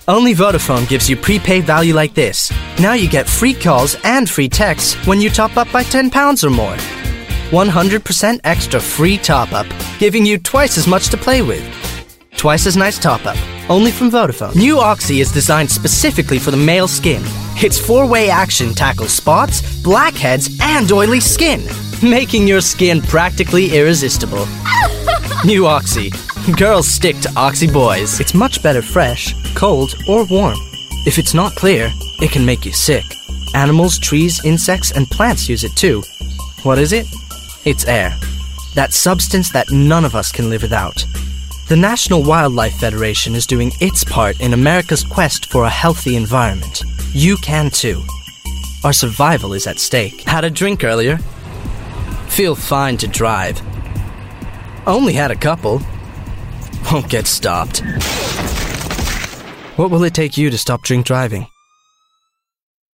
Only Vodafone gives you prepaid value like this. Now you get free calls and free texts when you top up by £10 or more. 100% extra free top-up, giving you twice as much to play with. Twice as nice top-up, only from Vodafone. New Oxy is designed specifically for the male skin. Its 4-way action tackles spots, blackheads, and oily skin, making your skin practically irresistible. New Oxy. Girls stick to Oxy boys. It's much better fresh, cold, or warm. If it's not clear, it can make you sick. Animals, trees, insects, and plants use it too. What is it? It's air. That substance that none of us can live without. The National Wildlife Federation is doing its part in America's quest for a healthy environment. You can too. Our survival is at stake. Had a drink earlier? Feel fine to drive. Only had a couple. Won't get stopped. What will it take you to stop drink driving?